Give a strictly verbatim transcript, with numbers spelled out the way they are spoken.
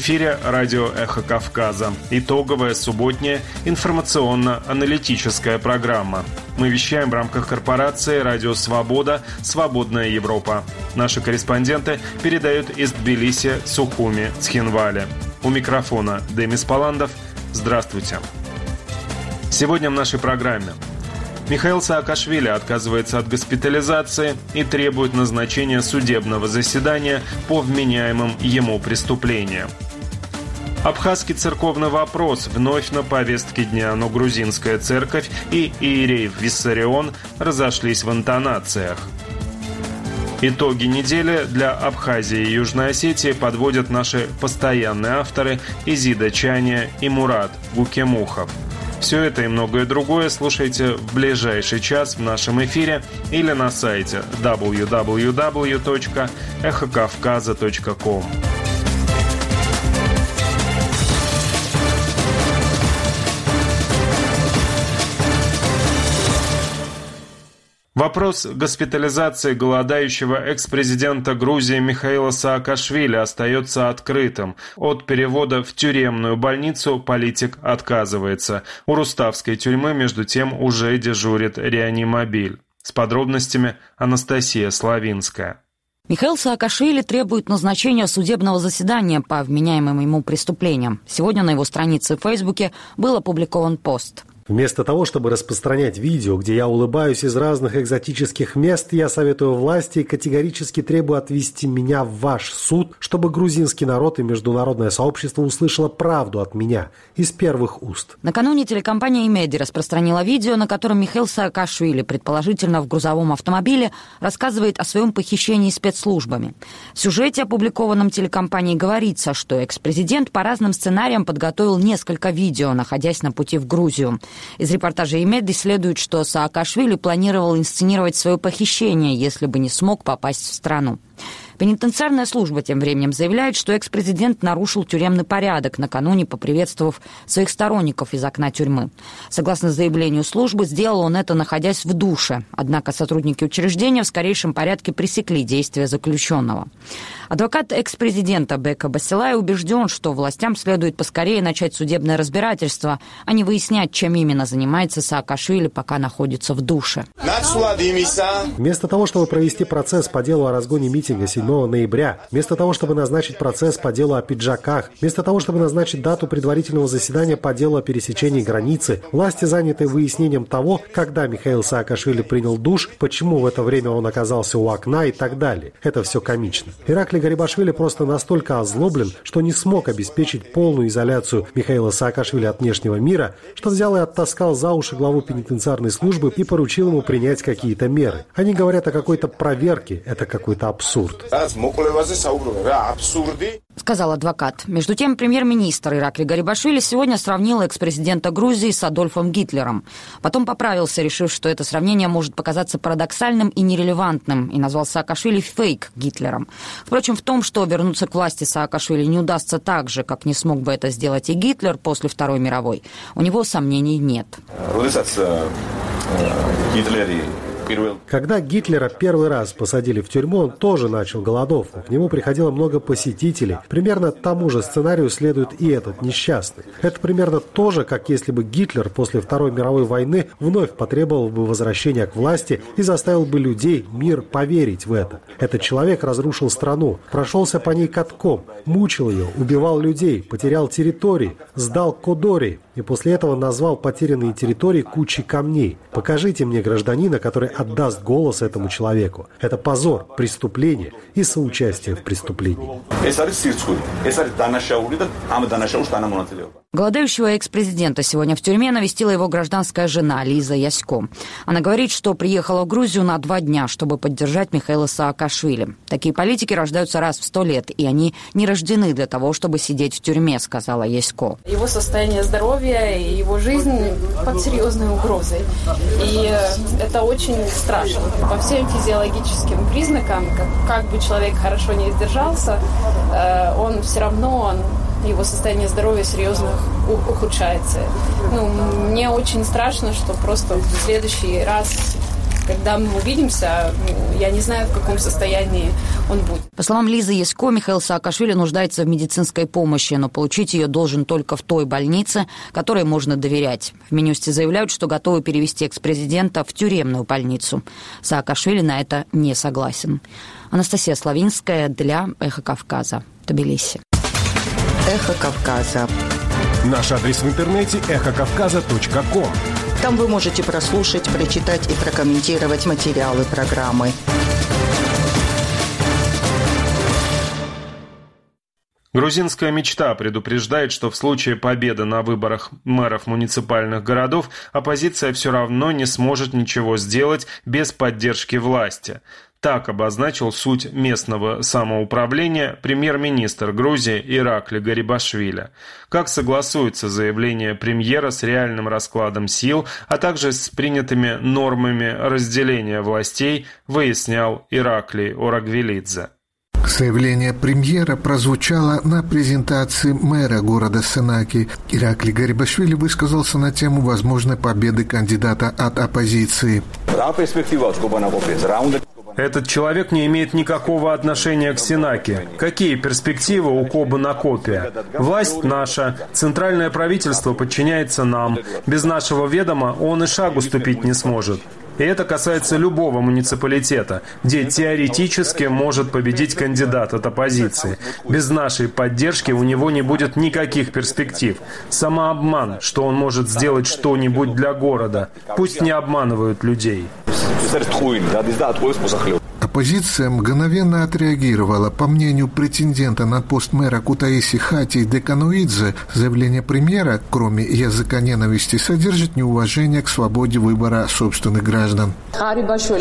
эфире радио «Эхо Кавказа». Итоговая субботняя информационно-аналитическая программа. Мы вещаем в рамках корпорации «Радио Свобода. Свободная Европа». Наши корреспонденты передают из Тбилиси, Сухуми, Цхинвали. У микрофона Демис Паландов. Здравствуйте. Сегодня в нашей программе. Михаил Саакашвили отказывается от госпитализации и требует назначения судебного заседания по вменяемым ему преступлениям. Абхазский церковный вопрос вновь на повестке дня, но грузинская церковь и иерей Виссарион разошлись в интонациях. Итоги недели для Абхазии и Южной Осетии подводят наши постоянные авторы Изида Чаня и Мурат Гукемухов. Все это и многое другое слушайте в ближайший час в нашем эфире или на сайте дабл ю дабл ю дабл ю точка эхо кавказа точка ком. Вопрос госпитализации голодающего экс-президента Грузии Михаила Саакашвили остается открытым. От перевода в тюремную больницу политик отказывается. У Руставской тюрьмы, между тем, уже дежурит реанимобиль. С подробностями Анастасия Славинская. Михаил Саакашвили требует назначения судебного заседания по вменяемым ему преступлениям. Сегодня на его странице в Фейсбуке был опубликован пост. Вместо того, чтобы распространять видео, где я улыбаюсь из разных экзотических мест, я советую власти и категорически требую отвести меня в ваш суд, чтобы грузинский народ и международное сообщество услышало правду от меня из первых уст. Накануне телекомпания «Имеди» распространила видео, на котором Михаил Саакашвили, предположительно в грузовом автомобиле, рассказывает о своем похищении спецслужбами. В сюжете, опубликованном телекомпанией, говорится, что экс-президент по разным сценариям подготовил несколько видео, находясь на пути в Грузию. Из репортажа «Имеди» следует, что Саакашвили планировал инсценировать свое похищение, если бы не смог попасть в страну. Пенитенциарная служба тем временем заявляет, что экс-президент нарушил тюремный порядок, накануне поприветствовав своих сторонников из окна тюрьмы. Согласно заявлению службы, сделал он это, находясь в душе. Однако сотрудники учреждения в скорейшем порядке пресекли действия заключенного. Адвокат экс-президента Бека Басилай убежден, что властям следует поскорее начать судебное разбирательство, а не выяснять, чем именно занимается Саакашвили, пока находится в душе. Вместо того, чтобы провести процесс по делу о разгоне митинга седьмого ноября, вместо того, чтобы назначить процесс по делу о пиджаках, вместо того, чтобы назначить дату предварительного заседания по делу о пересечении границы, власти заняты выяснением того, когда Михаил Саакашвили принял душ, почему в это время он оказался у окна и так далее. Это все комично. Ираклий Гарибашвили просто настолько озлоблен, что не смог обеспечить полную изоляцию Михаила Саакашвили от внешнего мира, что взял и оттаскал за уши главу пенитенциарной службы и поручил ему принять какие-то меры. Они говорят о какой-то проверке. Это какой-то абсурд. Сказал адвокат. Между тем, премьер-министр Ираклий Гарибашвили сегодня сравнил экс-президента Грузии с Адольфом Гитлером. Потом поправился, решив, что это сравнение может показаться парадоксальным и нерелевантным, и назвал Саакашвили фейк Гитлером. Впрочем, в том, что вернуться к власти Саакашвили не удастся так же, как не смог бы это сделать и Гитлер после Второй мировой, у него сомнений нет. Когда Гитлера первый раз посадили в тюрьму, он тоже начал голодовку. К нему приходило много посетителей. Примерно тому же сценарию следует и этот несчастный. Это примерно то же, как если бы Гитлер после Второй мировой войны вновь потребовал бы возвращения к власти и заставил бы людей, мир, поверить в это. Этот человек разрушил страну, прошелся по ней катком, мучил ее, убивал людей, потерял территории, сдал Кодори и после этого назвал потерянные территории кучей камней. Покажите мне гражданина, который отдаст голос этому человеку. Это позор, преступление и соучастие в преступлении. Голодающего экс-президента сегодня в тюрьме навестила его гражданская жена Лиза Ясько. Она говорит, что приехала в Грузию на два дня, чтобы поддержать Михаила Саакашвили. Такие политики рождаются раз в сто лет, и они не рождены для того, чтобы сидеть в тюрьме, сказала Ясько. Его состояние здоровья и его жизнь под серьезной угрозой. И это очень страшно. По всем физиологическим признакам, как, как бы человек хорошо не сдержался, он все равно... Он, его состояние здоровья серьезно ухудшается. Ну, мне очень страшно, что просто в следующий раз Когда мы увидимся, я не знаю, в каком состоянии он будет. По словам Лизы Ясько, Михаил Саакашвили нуждается в медицинской помощи, но получить ее должен только в той больнице, которой можно доверять. В Минюсте заявляют, что готовы перевести экс-президента в тюремную больницу. Саакашвили на это не согласен. Анастасия Славинская для «Эхо Кавказа», Тбилиси. «Эхо Кавказа». Наш адрес в интернете эхо кавказа точка ком. Там вы можете прослушать, прочитать и прокомментировать материалы программы. Грузинская мечта предупреждает, что в случае победы на выборах мэров муниципальных городов оппозиция все равно не сможет ничего сделать без поддержки власти. Так обозначил суть местного самоуправления премьер-министр Грузии Иракли Гарибашвили. Как согласуется заявление премьера с реальным раскладом сил, а также с принятыми нормами разделения властей, выяснял Иракли Орагвелидзе. Заявление премьера прозвучало на презентации мэра города Сенаки. Иракли Гарибашвили высказался на тему возможной победы кандидата от оппозиции. Этот человек не имеет никакого отношения к Сенаке. Какие перспективы у Кобы Накопия? Власть наша, центральное правительство подчиняется нам. Без нашего ведома он и шагу ступить не сможет. И это касается любого муниципалитета, где теоретически может победить кандидат от оппозиции. Без нашей поддержки у него не будет никаких перспектив. Самообман, что он может сделать что-нибудь для города. Пусть не обманывают людей. Оппозиция мгновенно отреагировала. По мнению претендента на пост мэра Кутаиси Хати Декануидзе, заявление премьера, кроме языка ненависти, содержит неуважение к свободе выбора собственных граждан.